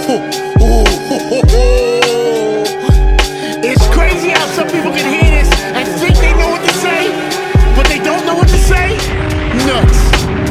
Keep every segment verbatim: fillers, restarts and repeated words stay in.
It's crazy how some people can hear this and think they know what to say, but they don't know what to say. Nuts.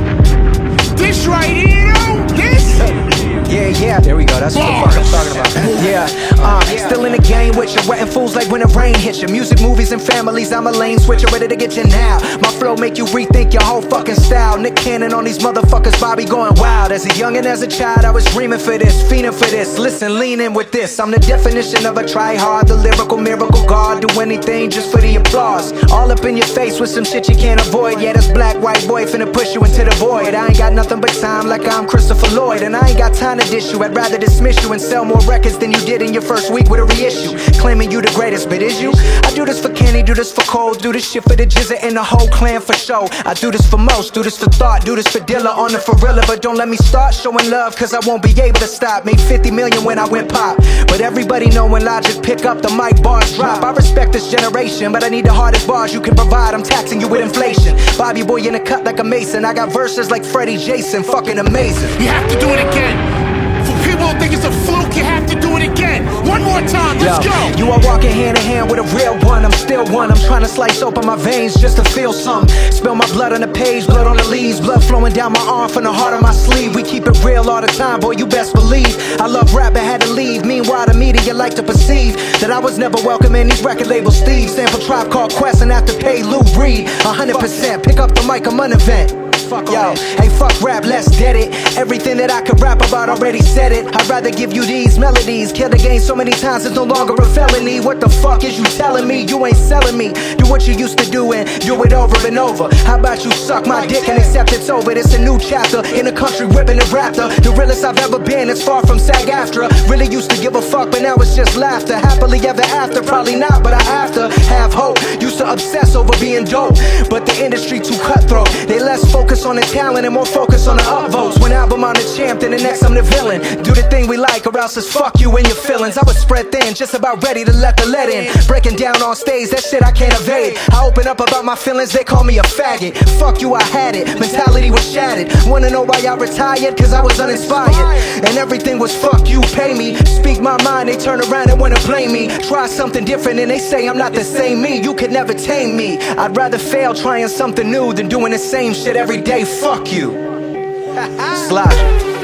This right here, though, this. Yeah, yeah, there we go, that's what the fuck I'm talking about. Yeah, uh, still in the game with you, wetting fools like when the rain hits you. Music, movies, and families, I'm a lane switcher, ready to get you now. My flow make you rethink your whole fucking style. Nick Cannon on these motherfuckers, Bobby going wild. As a youngin', as a child, I was dreaming for this, fiending for this. Listen, lean in with this, I'm the definition of a try-hard, the lyrical miracle god. Do anything just for the applause. All up in your face with some shit you can't avoid. Yeah, this black, white boy finna push you into the void. I ain't got nothing but time like I'm Christopher Lloyd, and I ain't got time to dish you. I'd rather dismiss you and sell more records than you did in your first week with a reissue. Claiming you the greatest, but is you? I do this for Kenny, do this for Cole, do this shit for the Jizza and the whole clan for show. I do this for most, do this for thought, do this for Dilla on the Ferrilla. But don't let me start showing love, cause I won't be able to stop. Made fifty million when I went pop, but everybody know when Logic pick up the mic, bars drop. I respect this generation, but I need the hardest bars you can provide. I'm taxing you with inflation. Bobby boy in a cut like a Mason. I got verses like Freddie Jason, fucking amazing. You have to do it again. People don't think it's a fluke, you have to do it again. One more time, let's Yo, go. You are walking hand in hand with a real one. I'm still one. I'm trying to slice open my veins just to feel some. Spill my blood on the page, blood on the leaves, blood flowing down my arm from the heart of my sleeve. We keep it real all the time, boy, you best believe. I love rap, I had to leave. Meanwhile, the media like to perceive that I was never welcome in these record labels. Steve, sample Tribe Called Quest and after pay Lou Reed. one hundred percent, pick up the mic, I'm an event. Yo, hey, fuck rap, let's get it. Everything that I could rap about, already said it. I'd rather give you these melodies. Kill the game so many times, it's no longer a felony. What the fuck is you telling me? You ain't selling me. Do what you used to do and do it over and over. How about you suck my dick and accept it's over? It's a new chapter in the country whipping the raptor. The realest I've ever been, it's far from SAG-AFTRA. Really used to give a fuck, but now it's just laughter. Happily ever after, probably not, but I have to have hope. Used to obsess over being dope, but the industry too cutthroat. They less focus on the talent and more focus on the upvotes. One album I'm the champ, then the next I'm the villain. Do the thing we like or else it's fuck you and your feelings. I was spread thin, just about ready to let the lead in. Breaking down on stage, that shit I can't evade. I open up about my feelings, they call me a faggot. Fuck you, I had it, mentality was shattered. Wanna know why I retired? Cause I was uninspired. And everything was fuck you, pay me. Speak my mind, they turn around and wanna blame me. Try something different and they say I'm not the same me. You could never tame me. I'd rather fail trying something new than doing the same shit every day. Fuck you. Slide.